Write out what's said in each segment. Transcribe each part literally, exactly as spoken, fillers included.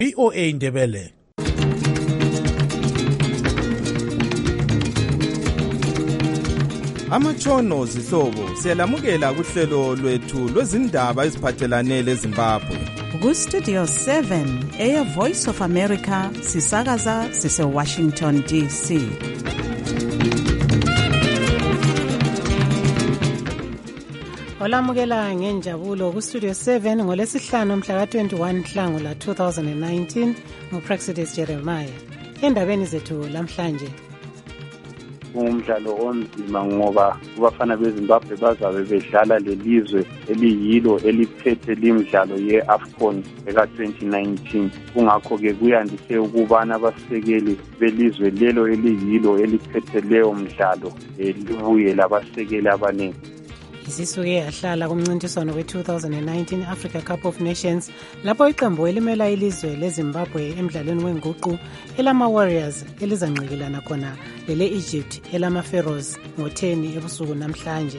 V O A Ndebele. Amatshono zihlobo siyalamukela kuhlelo lwethu lwezindaba eziphathelane leZimbabwe. Ku Studio seven eya Voice of America sisakaza sise Washington D C. Olamukela ngenjabulo ku Studio seven ngolesihlanu mhla ka twenty-one Nhlangula two thousand nineteen nguPraxidis Jeremiah. Endabeni zethu lamhlanje umdlalo onzima ngoba kubafana beZimbabwe bazabe bedlala lelizwe eliyilo eliphethe limidlalo yeAFCON eka twenty nineteen. Kungakho ke kuyandise ukubana abasekeli belizwe lelo eliyilo eliphethe leyo mdlalo libuye labasekeli abaningi. Isisuke yahlala kumncintiswano we two thousand nineteen Africa Cup of Nations lapho iqembu elimela ilizwe leZimbabwe emidlalweni wenguqu elama Warriors elizanqikilana khona lele Egypt elama Pharaohs ngo-ten ebusuku namhlanje.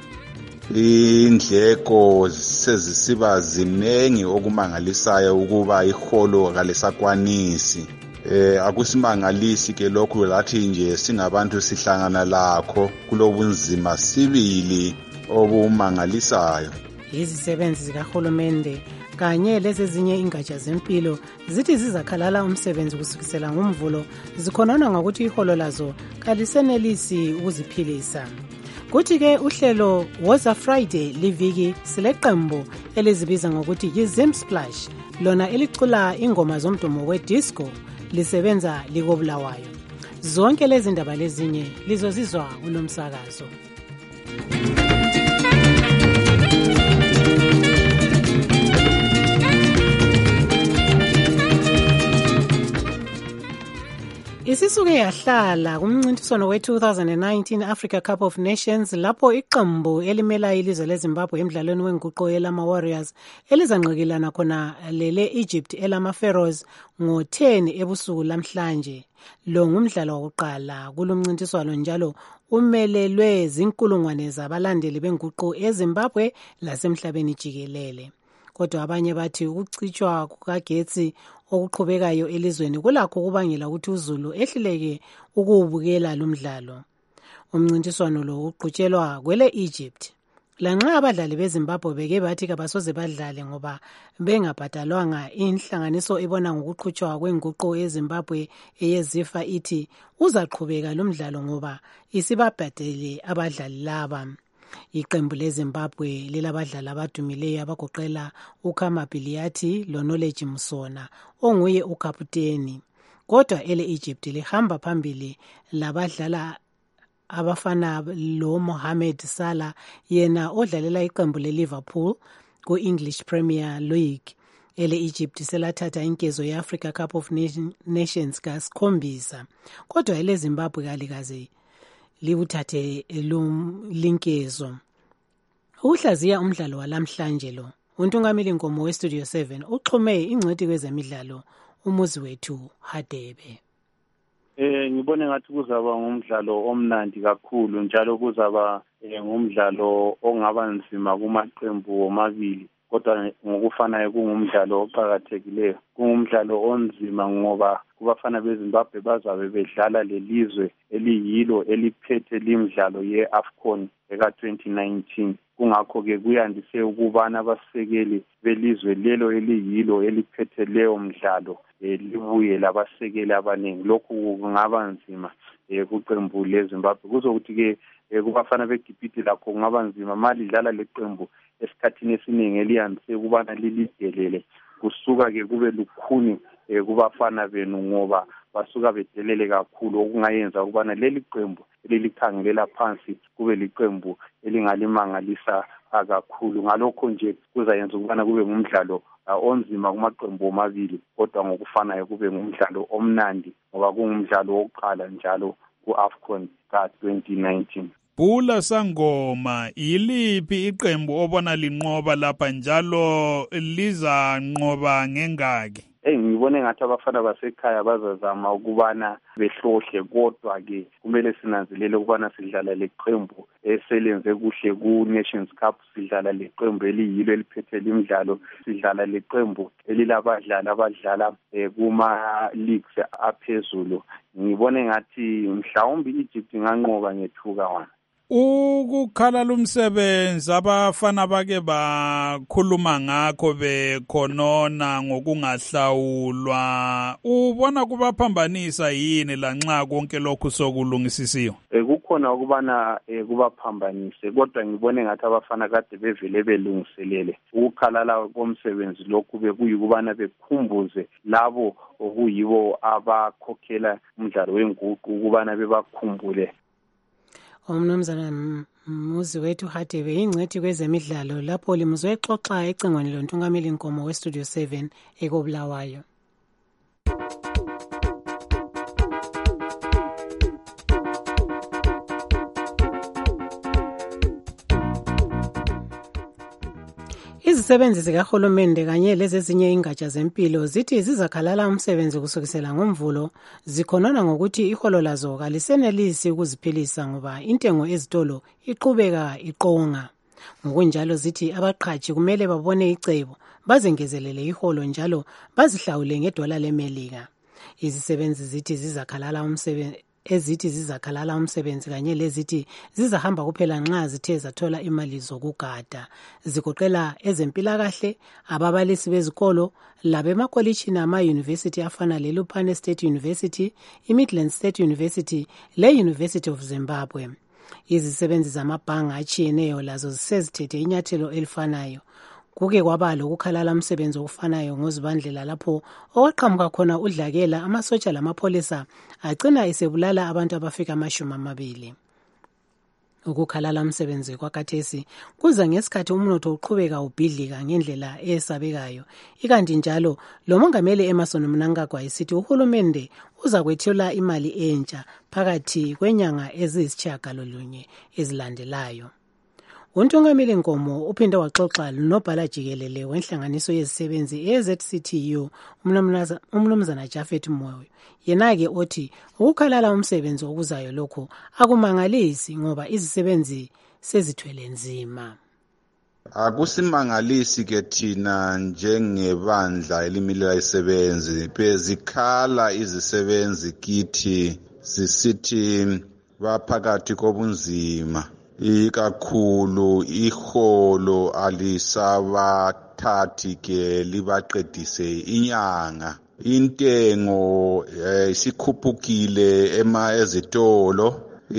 Indleko sezisiba zinengi okumangalisayo ukuba iholo kalesakwanisi. Eh akusimangalisi ke lokhu lathi nje singabantu sihlangana lakho kulobunzima sibili obumangalisayo. Izisebenzi zikahulumende kanye lezezinye ingatsha zempilo zithi zizakhalala umsebenzi kusukisela ngomvulo zikhonona ngokuthi iholo lazo kalisenelisi ukuziphilisa. Kuthi ke uhlelo Woza Friday liviki sileqembu elizibiza ngokuthi yiZim Splash lona elicula ingoma zomdumo wedisco lisebenza likobulawayo. Zonke lezi ndaba lezinye lizozizwa kulomsakazo. Isisuke yahlala kumncintiswano we two thousand nineteen Africa Cup of Nations lapho iqembu elimela ilizwe leZimbabwe emidlalweni wenguqu elama Warriors elizanqikilana khona lele Egypt elama Pharaohs ngo-ten ebusuku lamhlanje. Lo ngumdlalo wokuqala kulomncintiswano njalo umelelwe zinkulungwane zabalandeli benguqu eZimbabwe lasemhlabeni jikelele. Kodwa abanye bathi ukucitshwa kukagetsi okuqhubekayo elizweni kulakho kubangela ukuthi uZulu ehluleke ukuwubukela lo mdlalo. Umncintiswano lo uqhutshelwa kwele Egypt. Lanxa abadlali beZimbabwe beke bathi kabasoze badlale ngoba bengabhadalwanga, inhlanganiso ibona ngokuqhutshwa kwenguqu eZimbabwe eyezifa ithi uzaqhubeka lo mdlalo ngoba isibabhadele abadlali laba. Iqembu leZimbabwe lilabadlali abadumileyo abagoqela uKhama Biliyati loKnowledge Musona onguye ukaputeni. Kodwa ele Egypt lihamba phambili labadlala abafana lo Mohamed Salah yena odlalela iqembu leLiverpool ku-English Premier League. Ele Egypt selathatha inkezo yeAfrica Cup of Nations kasikhombisa. Kodwa ele Zimbabwe kalikaze liwuthathe linkezo. Uhlaziya umdlalo walamhlanje lo untungameli Nkomo we Studio seven uxhume ingcwethi kwezemidlalo umuzi wethu Hadebe. Eh ngibone ngathi kuzaba ngumdlalo omnandi kakhulu njalo kuzaba ngumdlalo ongaba nzima kumaqembu omabili, kodwa ngokufanayo kungumdlalo oqhakathekileyo. Kungumdlalo onzima ngoba kubafana beZimbabwe bazabe bedlala lelizwe eliyilo eliphethe limidlalo yeAFCON eka twenty nineteen. Kungakho ke kuyandise ukubana abasekeli belizwe lelo eliyilo eliphethe leyo mdlalo libuye labasekeli abaningi. Lokhu kungaba nzima kuqembu leZimbabwe. Kuzokuthi ke kubafana beGibhithe lakho kungaba nzima malidlala leqembu esikhathini esiningi eliyandise ukubana lilidelele kusuka ke kube lukhuni kubafana benu ngoba basuka bedelele kakhulu okungayenza ukubana leli qembu elilikhangelela phansi kube liqembu elingalimangalisa kakhulu. Ngalokho nje kuzayenza ukubana kube ngumdlalo onzima kumaqembu omabili, kodwa ngokufanayo kube ngumdlalo omnandi ngoba kungumdlalo wokuqala njalo ku-AFCON ka twenty nineteen. Bhula Sangoma, yiliphi iqembu obona linqoba lapha njalo liza nqoba ngengaki? Eh ngibone ngathi abafana basekhaya bazazama ukubana behlohle, kodwa ke kumele sinanzelele ukubana sidlala leqembu eselenze kuhle ku Nations Cup, sidlala leqembu eliyilo eliphethe imidlalo, sidlala leqembu elilabadlali abadlala kuma leagues aphezulu. Ngibone ngathi mhlawumbe iEgypt inganqoba ngethuka wana. Ukukhala lumsebenzi abafana bake bakhuluma ngakho bekhonona ngokungahlawulwa, ubona kubaphambanisa yini lanxa konke lokhu sokulungisisiwe? Kukhona ukubana kubaphambanise, kodwa ngibone ngathi abafana kade bevele belungiselele ukukhalala komsebenzi lokhu bekuyikubana bekhumbuze labo okuyibo abakhokhela umdlalo wenguqu ukubana bebakhumbule. Umnumzana Muzi wethu Hadebe ingcwethi kwezemidlalo lapho limuzwe exoxa ecingweni lontungameli Nkomo we Studio seven ekobulawayo. Izisebenzi zikahulumende kanye lezezinye ingatsha zempilo zithi zizakhalala umsebenzi kusukisela ngoMvulo, zikhonona ngokuthi iholo lazo kalisenelisi ukuziphilisa ngoba intengo ezitolo iqhubeka iqonga. Ngokunjalo zithi abaqhatshi kumele babone icebo bazengezelele iholo njalo bazihlawule ngedola leMelika. Izisebenzi zithi zizakhalala umsebenzi ezithi zizakhalala umsebenzi kanye lezithi zizahamba kuphela nxa zithe zathola imali zokugada. Zigoqela ezempilakahle, ababalisi bezikolo, labemakolitshini ama-university afana leLupane State University, iMidland State University le-University of Zimbabwe. Izisebenzi zamabhanga atshiyeneyo lazo zisezithethe inyathelo elifanayo. Kuke kwaba lokukhalala umsebenzi ofanayo ngozibandlela lapho okwaqhamuka khona udlakela amasotsha lamapholisa agcina esebulala abantu abafika amashumi amabili. Ukukhalala umsebenzi kwakhathesi kuza ngesikhathi umnotho uqhubeka ubhidlika ngendlela eyesabekayo. Ikanti njalo lo mongameli Emmerson Mnangagwa esithi uhulumende uza kwethula imali entsha phakathi kwenyanga eziyisitshiyagalolunye ezilandelayo. Untungameli Nkomo uphinde waxoxa nobhala jikelele wenhlanganiso yezisebenzi e-Z C T U umnumzana Japhet Moyo. Yena-ke othi ukukhalala umsebenzi okuzayo lokho akumangalisi ngoba izisebenzi sezithwele nzima. Akusimangalisi ke thina njengebandla elimilela izisebenzi, bezikhala izisebenzi kithi sisithi baphakathi kobunzima. Ikakhulu iholo alisabathathi ke libaqedise inyanga. Intengo isikhuphukile ema ezitolo,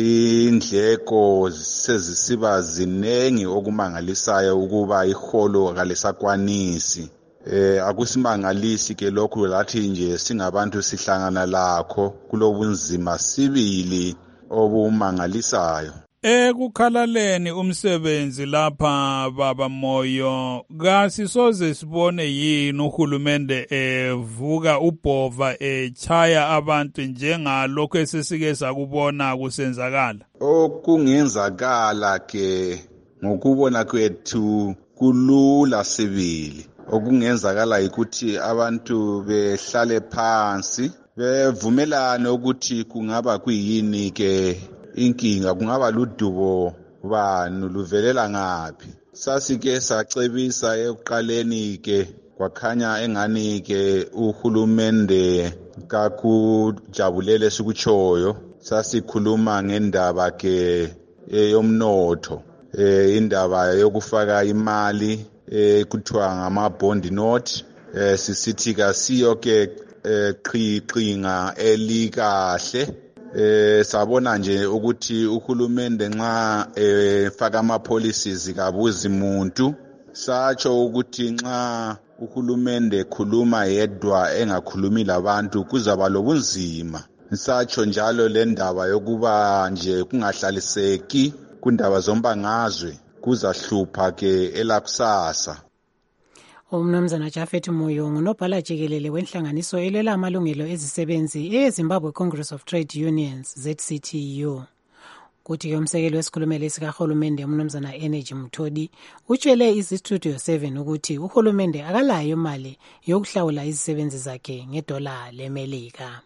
indleko sezisiba zinengi okumangalisayo ukuba iholo kalisakwanisi. Eh akusimangalisi ke lokhu lathi nje singabantu sihlangana lakho kulobunzima sibili obumangalisayo. Ekukhalaleni umsebenzi lapha baba Moyo, kasisoze sibone yini uhulumende evuka ubhova echaya abantu njengalokho esesike sakubona kusenzakala? Okungenzakala ke ngokubona kwethu kulula sibili. Okungenzakala ukuthi abantu behlale phansi bevumelane ukuthi kungaba kuyini ke inkinga, kungaba ludubo bani luvelela ngaphi. Sasike sacebisa ekuqaleni ke kwakhanya engani ke uhulumende kakujabulele sikuchoyo. Sasikhuluma ngendaba ke yomnotho, eh indaba yokufaka imali ekuthiwa ngama bond note. Eh sisithi kasiyo ke qhiqinga elikahle. Eh sabona nje ukuthi uhulumende nxa efaka ama policies kabuzi umuntu, satsho ukuthi nxa uhulumende khuluma yedwa engakhulumi labantu kuzaba lobunzima. Satsho njalo le ndaba yokuba nje kungahlaliseki kundaba zombangazwe kuzahlupha ke elakusasa. Umnumzana Japhet Moyo ngunobhala jikelele wenhlanganiso elwela amalungelo ezisebenzi eZimbabwe Congress of Trade Unions Z C T U. Kuthi-ke umsekeli wesikhulumeli sikahulumende umnumzana Energy Mthodi utshele izi-Studio seven ukuthi uhulumende akalayo imali yokuhlawula izisebenzi zakhe ngedola leMelika.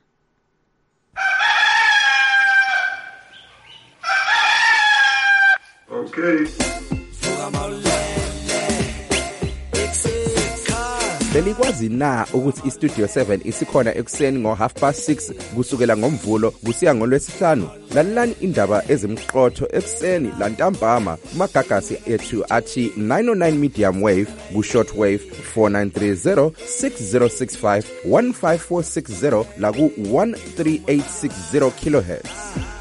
Okay. Belikwazi na ukuthi iStudio seven isikhona ekuseni ngo half past six kusukela ngomvulo kusiya ngolwesihlanu? Lalelani indaba ezimqotho ekuseni lantambama kumagagasi ethu athi nine oh nine medium wave ku short wave four nine three zero six zero six five one five four six zero la ku one three eight six zero kilohertz.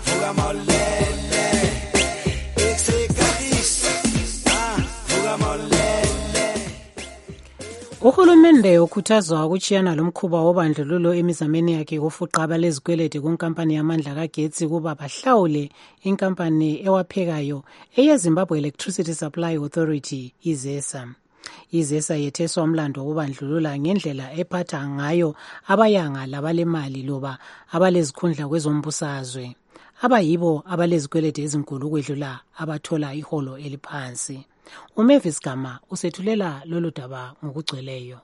Uhulumende ukhuthazwa ukuchiyana lomkhuba wobandlululo emizameni yakhe kufuqa abalezikweleti kunkampani yamandla kagetsi kuba bahlawule inkampani ewaphekayo eyeZimbabwe Electricity Supply Authority izesa. Izesa yetheswa umlando wobandlulula ngendlela ephatha ngayo abayanga labalemali loba abalezikhundla kwezombusazwe abayibo abalezikweleti ezinkulu ukwedlula abathola iholo eliphansi. uMavis Gama usethulela lolu daba ngokugcweleyo.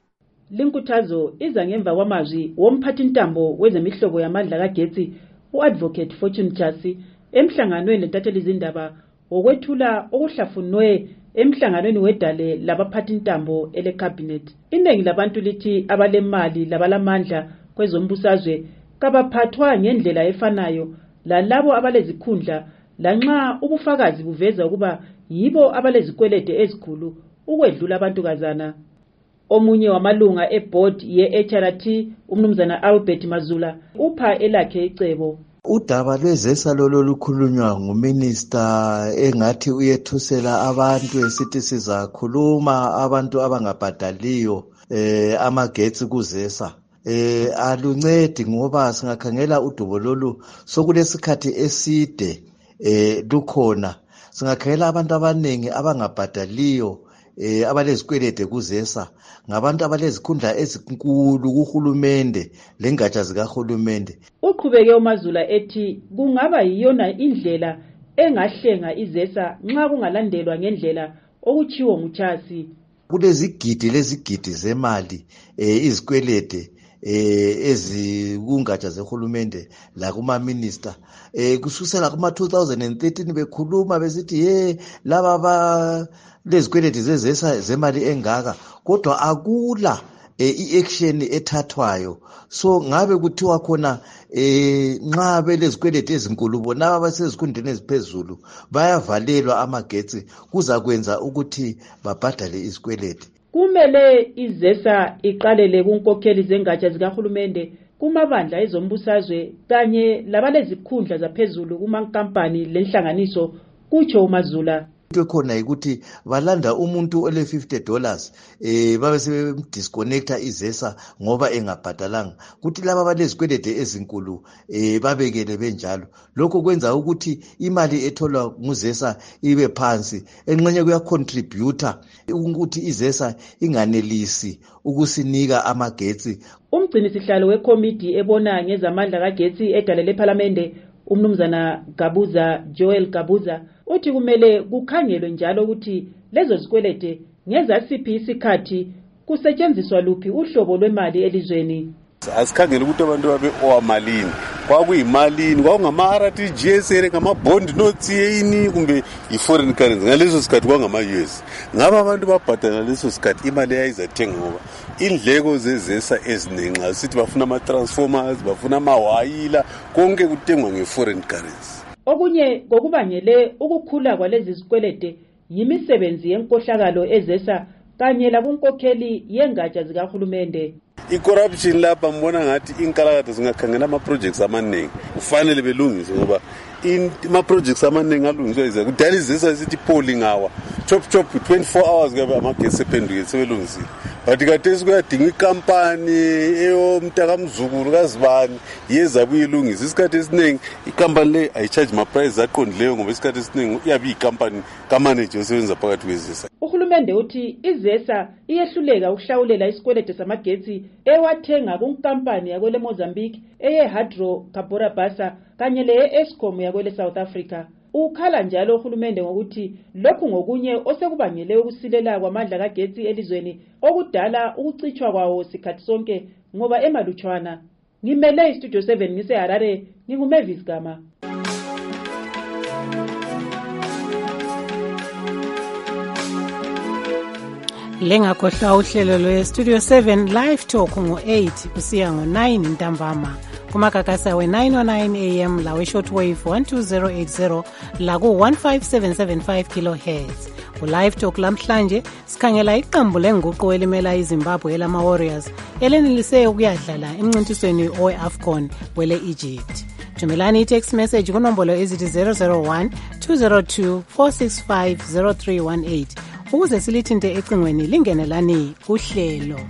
Linkuthazo iza ngemva kwamazwi womphathintambo wezemihlobo yamandla kagetsi uAdvocate Fortune Jasi emhlanganweni lentatheli izindaba wokwethula okuhlafunwe emhlanganweni wedale labaphathintambo elecabinet. Iningi labantu lithi abalemali labalamandla kwezombusazwe kabaphathwa ngendlela efanayo lalabo abalezikhundla lanxa ubufakazi buveza ukuba yibo abalezikwelede ezikhulu ukwedlula abantu kazana. Omunye wamalunga eboard ye-H R T umnumzana Albert Mazula upha elakhe icebo. Udaba lwezesa lolo lukhulunywa nguminister engathi uyethusela abantu esithi sizakhuluma abantu abangabhadaliyo eh amagetsi kuzesa. Eh aluncedi ngoba singakhangela udubo lolu sokulesikhathi eside eh lukhona. Singakhangela abantu abaningi abangabhadaliyo eh abalezikwelede kuzesa ngabantu abalezikhundla ezinkulu kuhulumende lengatsha zikahulumende. Uqhubeke uMazula ethi kungaba yiyona indlela engahlenga izesa nxa kungalandelwa ngendlela okuchiwo nguChasi. Kulezigidi lezigidi zemali eh izikwelede eh ezikungatsha zehulumende la kuma minister eh kususela kuma two thousand thirteen bekhuluma besithi hey laba ba lezikwelede zezesa zemali engaka kodwa akula i-action ethathwayo. So ngabe kuthiwa khona eh nxa belezikwelede ezinkulu bona abasezikundeni eziphezulu bayavalelwa amagetsi kuza kwenza ukuthi babhadale izikwelede. Kumele izesa iqalele kunkokheli zengatsha zikahulumende kumabandla ezombusazwe kanye labalezikhundla zaphezulu kumankampani lenhlanganiso kutsho uMazula. Into khona ukuthi balanda umuntu ole fifty dollars eh babe sebedisconnecta izesa ngoba engabhadalanga kuthi laba balezikwelede ezinkulu eh babekele benjalo. Lokho kwenza ukuthi imali etholwa nguzesa ibe phansi enqenye kuya contributor ukuthi izesa inganelisi ukusinika amagetsi. Umgcini sihlalo wekomiti ebona ngezamandla kagetsi edalele eParliament umnumzana Gabuza Joel Gabuza uthi kumele kukhangelwe njalo ukuthi lezo zikwelede ngezasiphi isikhathi kusetshenziswa luphi uhlobo lwemali elizweni. Asikhangela ukuthi abantu babe owamalini kwakuyimalini kwakungama-R R T G S ere ngama-bond notes yini kumbe i-foreign currency ngaleso sikhathi kwangama-U S. Ngaba abantu babhadala leso sikhathi imali yayizathenga ngoba indleko zezesa eziningi nxa sithi bafuna ama-transformers bafuna amawayila konke kuthengwa nge-foreign currency. Okunye kokubangele ukukhula kwalezi zikwelede yimisebenzi yenkohlakalo ezesa kanye lakunkokheli yengatsha zikahulumende. I-corruption lapha mbona ngathi inkalakade zingakhangela ama-projects amaningi kufanele belungise ngoba ama-projects amaningi alungiswa yize kudala izesa sithi polling hour chop chop twenty-four hours kabe amagesi ephendukile sebelungisile but khathesi kuyadinga ikampani eyomntakamzukulu kazibani yeza kuyilungisa. Isikhathi esiningi ikampani le ayicharge ma-price aqondileyo ngoba isikhathi esiningi iyabe iyikampani kamanager osebenza phakathi kwezisa. Uhulumende uthi izesa iyehluleka ukuhlawulela isikwelede samagetsi ewathenga kunkampani yakwele Mozambique eye-Hydro Cabora Bassa kanye leye-Eskom yakwele South Africa. Ukhala njalo uhulumende ngokuthi lokhu ngokunye osekubangele ukusilela kwamandla kagetsi elizweni okudala ukucithwa kwawo sikhathi sonke ngoba emalutshwana. Ngimele iStudio seven ngise Harare, nginguMavis Gama. Lengakhohlwa uhlelo lwe-Studio seven Live Talk ngo-eight kusiya ngo-nine ntambama kumakakasa we-nine oh nine a m la we-shortwave one two zero eight zero la ku-one five seven seven five kilohertz. Ku-Live Talk lamhlanje sikhangela iqembu lenguqu elimela iZimbabwe elama-Warriors elenelise ukuyadlala emncintisweni owe-AFCON wele-Egypt. Thumelani i-text message kunombolo ezithi zero zero one two zero two four six five zero three one eight ukuze silithinte ecingweni lingenelani kuhlelo.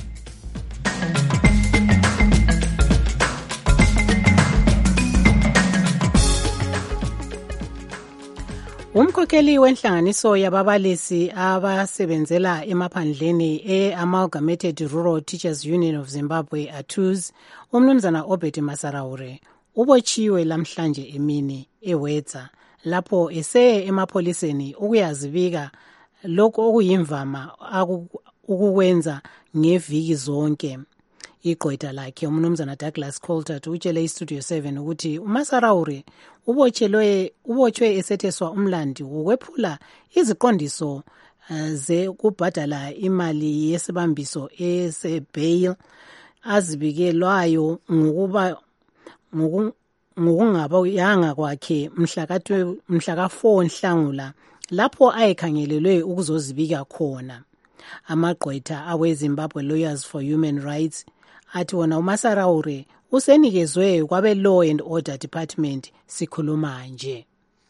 Umkhokheli wenhlanganiso yababalisi abasebenzela emaphandleni e-Amalgamated Rural Teachers Union of Zimbabwe A T U Z, umnumzana Obed Masaraure, ubotshiwe lamhlanje emini eWedza lapho eseye emapholiseni ukuyazibika lokho okuyimvama ukukwenza ngeviki zonke. Igqwetha lakhe umnumzana Douglas Coulthard utshele iStudio seven ukuthi uMasaraure ubotshelwe ubotshwe esetheswa umlandi wokwephula iziqondiso uh, ze kubhadala imali yesibambiso esebail azibikelwayo ngokuba ngokungaba yanga kwakhe mhla ka four Nhlangula lapho ayekhangelelwe ukuzozibika khona. Amagqwetha awe-Zimbabwe Lawyers for Human Rights athi wona uMasaraure usenikezwe kwabe Law and Order Department sikhuluma nje.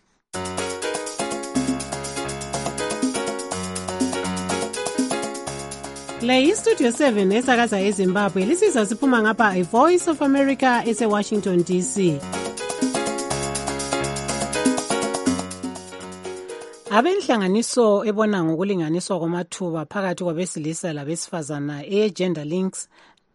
Le iStudio seven esakaza eZimbabwe lisiza siphuma ngapha iVoice of America ese-Washington D C. Abenhlanganiso ebona ngokulinganiswa kwamathuba phakathi kwabesilisa labesifazana e-Gender Links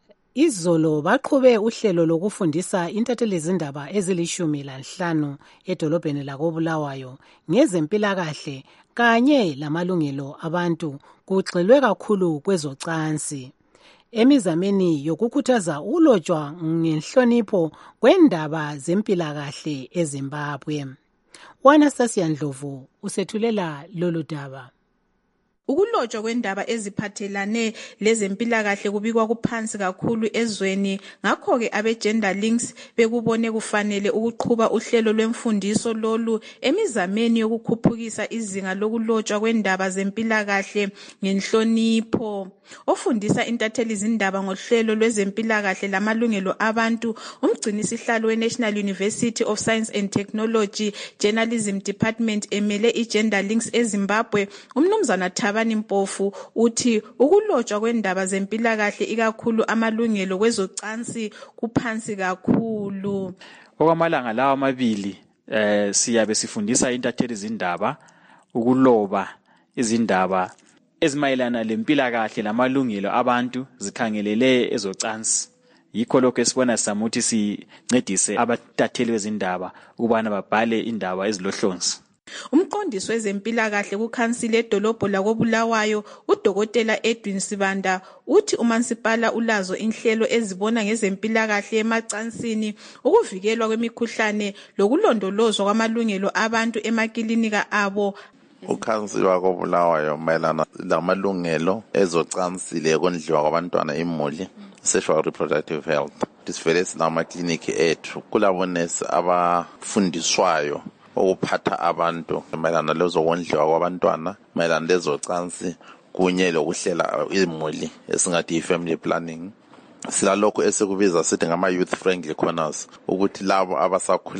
izolo baqhube uhlelo lokufundisa intathelezindaba ezilishumi lanhlanu edolobheni lakoBulawayo ngezempilakahle kanye lamalungelo abantu kugxilwe kakhulu kwezocansi. Emizameni yokukhuthaza ulotshwa ngenhlonipho kwendaba zempilakahle eZimbabwe. Anastasia Ndlovu usethulela lolu daba. Ukulotshwa kwendaba eziphathelane lezempilakahle kubikwa kuphansi kakhulu ezweni, ngakho ke abe-Gender Links bekubone kufanele ukuqhuba uhlelo lwemfundiso lolu emizameni yokukhuphukisa izinga lokulotshwa kwendaba zempilakahle ngenhlonipho. Ofundisa intatheli zindaba ngohlelo lwezempilakahle lamalungelo abantu, umgcinisihlalo we-National University of Science and Technology Journalism Department emele i-Gender Links eZimbabwe, umnumzana Thabani Mpofu uthi ukulotshwa kwendaba zempilakahle ikakhulu amalungelo kwezocansi kuphansi kakhulu. Okwamalanga lawa amabili eh siyabe sifundisa intatheli zindaba ukuloba izindaba ezimayelana lempilakahle lamalungelo abantu zikhangelele ezocansi. Yikho lokho esibona samuthi sincedise abatatheli bezindaba ukubana babhale indaba ezilohlonzi. Umqondisi wezempilakahle kukhansile edolobho lakoBulawayo uDokotela Edwin Sibanda uthi umansipala ulazo inhlelo ezibona ngezempilakahle emacansini, ukuvikelwa kwemikhuhlane lokulondolozwa kwamalungelo abantu emakilinika abo. Ukhansile wakoBulawayo mayelana lamalungelo ezocansi lekondliwa kwabantwana imuli, sexual reproductive health. Sivele silamakliniki ethu kulabonesi abafundiswayo ukuphatha abantu mayelana lezokondliwa kwabantwana, mayelana lezocansi kunye lokuhlela imuli esingathi i-family planning. Silalokho esikubiza sithi ngama-youth friendly corners ukuthi labo abasakhulayo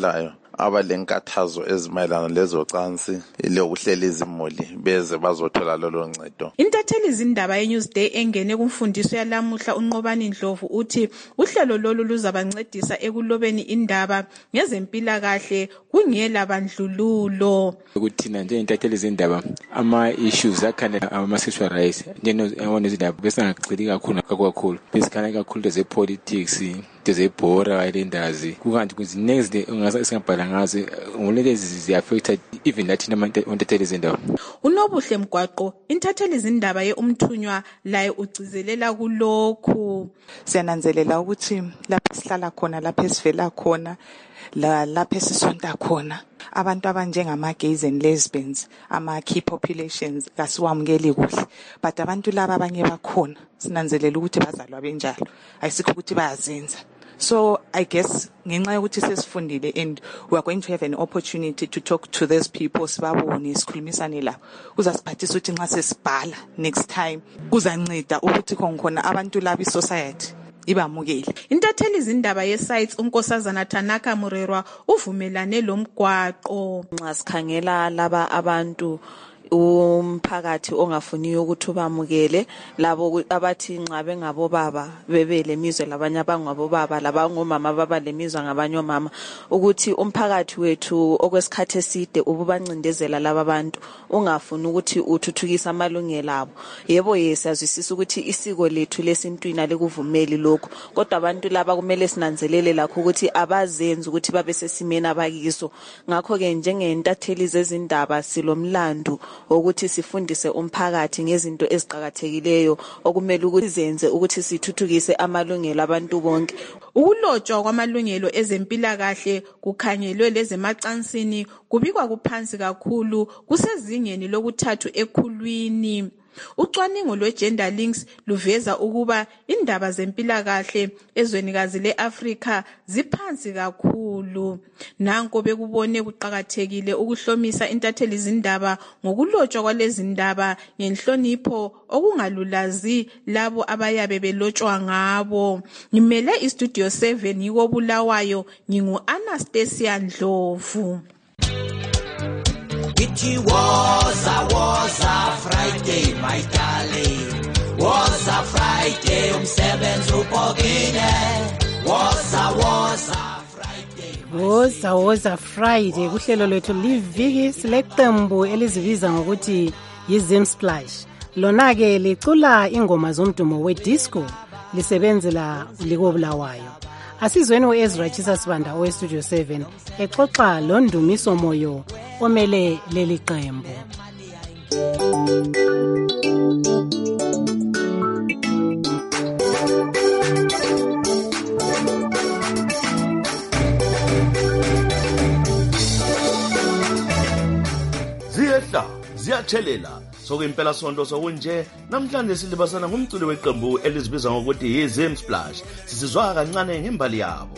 abalenkathazo ezimayelana lezocansi lokuhlela izimuli beze bazothola lolo ncedo. Intatheli izindaba ye-Newsday engene kumfundiso yalamuhla uNqobani Ndlovu uthi uhlelo lolu luzabancedisa ekulobeni indaba ngezempilakahle kungela bandlululo. Ukuthina nje intatheli izindaba ama issues akhanda ama sexual rights njengona izindaba bese ngagcili kakhulu kakhulu besikhana kakhulu ze politics tezebhora ilendazi kukanti kuzinext ungasingabhala ngazi ngolezi ziaffected even lathina amantatheli izindaba. Unobuhle Mgwaqo intatheli izindaba yeumthunywa laye ugcizelela kulokhu. Siyananzelela ukuthi lapha sihlala khona lapha esivela khona la lapha esisonta khona abantu abanjengama gays and lesbians ama key populations kasiwamukeli kuhle but abantu laba abanye bakhona sinanzelela ukuthi bazalwa benjalo ayisikho ukuthi bayazenza. So I guess ngenxa yokuthi sesifundile and we are going to have an opportunity to talk to these people sibabone sikhulumisane la uzasiphathisa ukuthi nxa sesibhala next time kuzanceda ukuthi khona abantu laba i-society ibamukele. Intatheli izindaba ye-sites unkosazana Tanaka Murerwa uvumelane lo Mgwaqo. Nxa sikhangela laba abantu umphakathi ongafuniyo ukuthi bamukele labo abathi nxa bengabo baba bebele mizwe labanye abangabo baba labangomama baba lemizwa ngabanye omama ukuthi umphakathi wethu okwesikhathi eside ububancindezela laba bantu ungafuni ukuthi uthuthukise amalungelo abo. Yebo yesazwisisa ukuthi isiko lethu lesintwini lekuvumeli lokho kodwa abantu laba kumele sinanzelele lakho ukuthi abazenzi ukuthi babe sesimeni abakiso. Ngakho ke njengentatheli zezindaba silomlando ukuthi sifundise umphakathi ngezinto eziqhakathekileyo okumele ukuthi zenze ukuthi sithuthukise amalungelo abantu bonke. Ukulotshwa kwamalungelo ezempilakahle kukhangelwe lezemacansini kubikwa kuphansi kakhulu kusezingeni lokuthathu ekhulwini. Ucwaningo lwe-Gender Links luveza ukuba indaba zempilakahle ezwenikazi le-Afrika ziphansi kakhulu. Nanko bekubone kuqhakathekile ukuhlomisa intatheli izindaba ngokulotshwa kwalezi ndaba ngenhlonipho okungalulazi labo abayabe belotshwa ngabo. Ngimele iStudio seven yiko Bulawayo ngingu Anastasia Ndlovu. It was a was a Friday, my darling. Was a Friday, umsebenzi upokile. Was a was a Friday. Woza woza Friday kuhlelo lwethu liviki sileqembu elizibiza ngokuthi yiZim Splash. Lona ke licula ingoma zomdumo wedisco lisebenzela liko Bulawayo. Asizweni uEzra Chisa Sibanda oweStudio seven exoxa lo Ndumiso Moyo omele leli qembu. Ziyehla ziyathelela sokuimpela sonto sokunje namhlanje silibasana ngumculo weqembu elizibiza ngokuthi yiZim Splash sisizwa kancane ngembali yabo.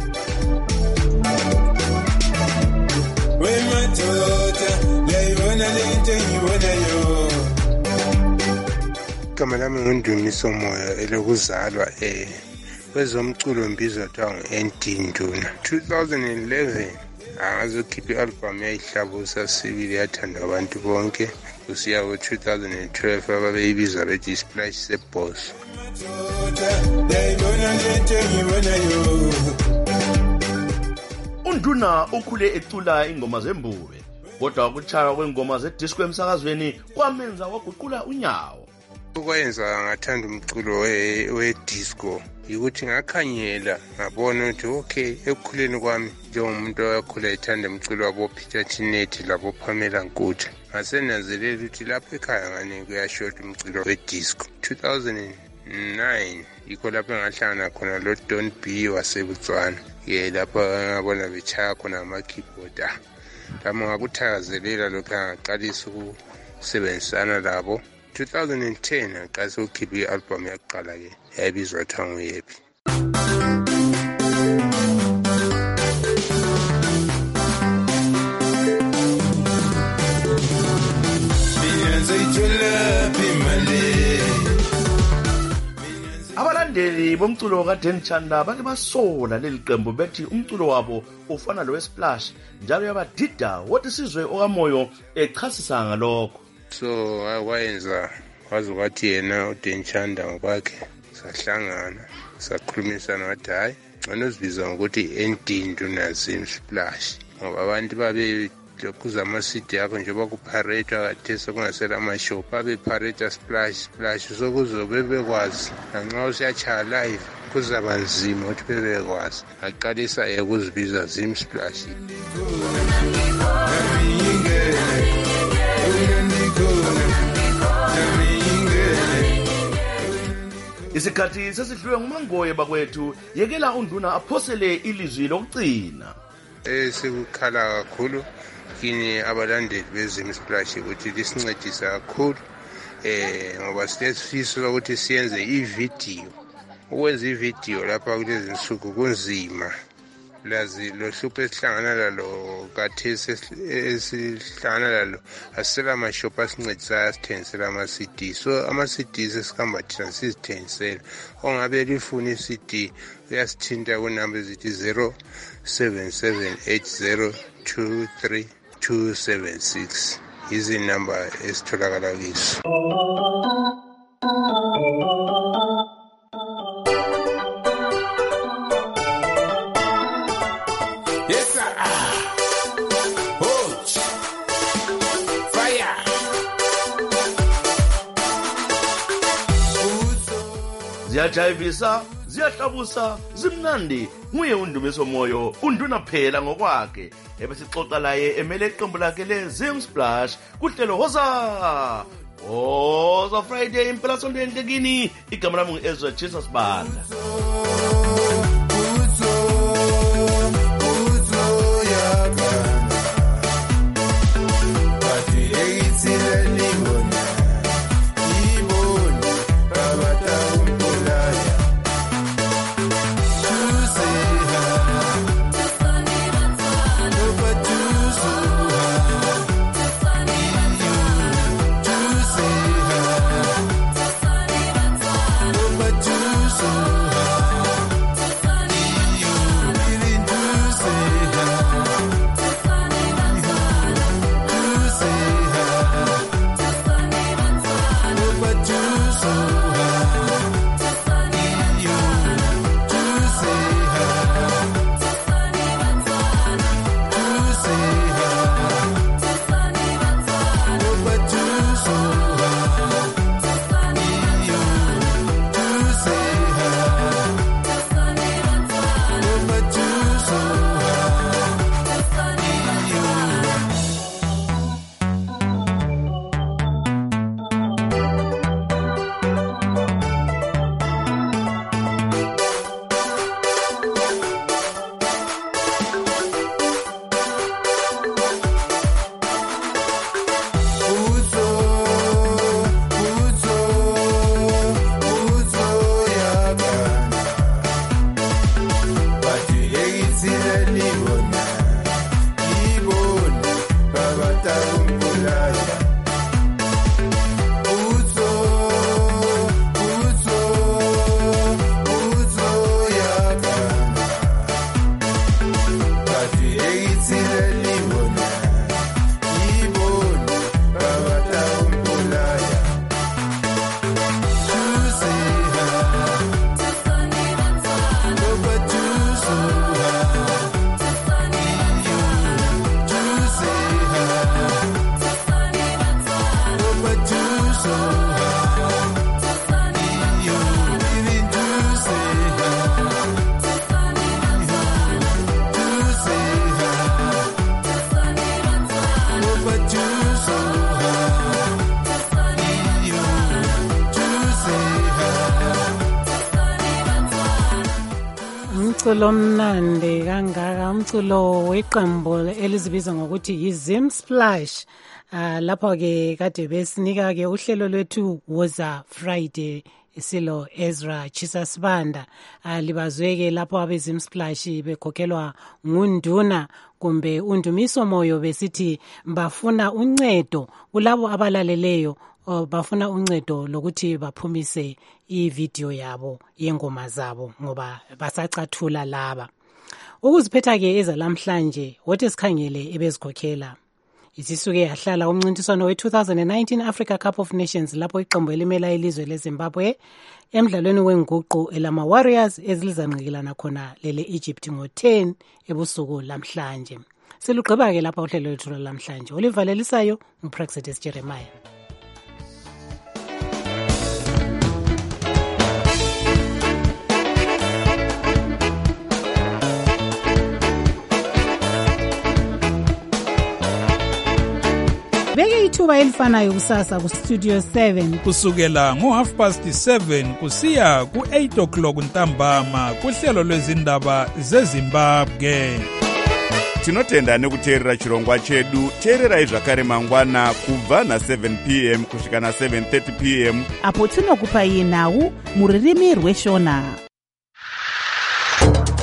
Igama lami nguNdumiso Moyo elokuzalwa eh kwezomculo mbizwa kuthiwa ngu-N D Nduna. twenty eleven angazokhipha i-album yayihlabusa sibili yathandwa abantu bonke kusiya ku-twenty twelve ababeyibiza bethi isplash sebhosi. uNduna ukhule ecula ingoma zembube kodwa ukutshaya kwengoma zedisco emsakazweni kwamenza waguqula unyawo. Ukwenza ngathanda umculo we-disco yikuthi ngakhanyela ngabona ukuthi okay ekukhuleni kwami njengomuntu oyakhula ethanda umculo wabo Peter Chinethi labo Pamela Nkutha ngasenanzelela ukuthi lapha ekhaya ngane kuyashota umculo we-disco. two thousand nine yikho lapho ngahlangana khona lo Don B waseBotswana ye lapho ngabona bechaya khona ama-keyboard ah lami ngakuthakazelela lokho ngaqalisa ukusebenzisana labo. twenty ten ngaqalisa ukukhipha i-album yakuqala ke yayibizwa kuthiwa nguYepi. Abalandeli abalandeli bomculo kaDan Chanda bake basola leli qembu bethi umculo wabo ufana lo wesplash njalo yabadida wathi sizwe okamoyo echasisa ngalokho. So wayenza wazi ukuthi yena uDan Chanda ngokwakhe sahlangana sakhulumisana wathi hayi ngcono sibiza ngokuthi Endindu naZim Splash ngoba abantu babe kuza ama-city yakho nje bakupareta kade sekungasela amashop abepareta splash splash sokuzobe bekwazi nanxa usiyachaya live kuzaba nzima ukuthi bebekwazi aqalisa ukuzibiza Zim Splash. Isikhathi sesidlule ngumangoye bakwethu yekela unduna aphosele ilizwi lokugcina. Eh sikukhala kakhulu kini abalandeli beZim Splash ukuthi lisincedisa kakhulu eh ngoba sifisa ukuthi siyenze ivideo. Ukwenza ivideo lapha kulezi nsuku kunzima. Lazi lo hlupho esihlangana lalo kathesi esihlangana lalo asela amashop asincedisa asithengisela ama-C D. So ama-C D sesikhamba thina sizithengisela. Ongabe lifuna i-C D uyasithinta kunamba ezithi zero seven seven eight zero two three two seven six. Izinamba esitholakala kiso. Ziyajayivisa, ziyahlabusa, zimnandi. Nguye undumiso moyo, unduna phela ngokwakhe. Ebesixoxa laye emele iqembu lakhe leZim Splash kuhlelo Hoza. Hoza Friday impela sonto enhlekini. Igama lami ngu-Ezra Jesus Banda. Umculo omnandi kangaka, umculo weqembu elizibiza ngokuthi yiZim Splash. Uh, lapho ke kade besinika ke uhlelo lwethu Woza Friday silo Ezra Chisasibanda. Uh, libazweke lapho abeZim Splash bekhokhelwa ngunduna kumbe undumiso moyo besithi bafuna uncedo kulabo abalaleleyo oh, bafuna uncedo lokuthi baphumise i-video yabo yengoma zabo ngoba basacathula laba. Ukuziphetha ke ezalamhlanje wothi sikhangele ebezikhokhela. Isisuke yahlala umncintiswano we two thousand nineteen Africa Cup of Nations lapho iqembu elimela ilizwe leZimbabwe emdlalweni wenguqu elama Warriors ezilizanqikilana khona lele Egypt ngo ten ebusuku lamhlanje. Selugqiba ke lapha uhlelo lwethu lamhlanje. Olivalelisayo uPraxedes Jeremiah. Beke ithuba elifanayo kusasa ku Studio seven kusukela ngo half past seven kusiya ku eight o'clock ntambama kuhlelo lwezindaba zeZimbabwe. Tinotenda nekuteerera chirongwa chedu. Teererai zvakare mangwana kubva na seven p m kusvika na seven thirty p m apo tinokupai nhau muririmi rweshona.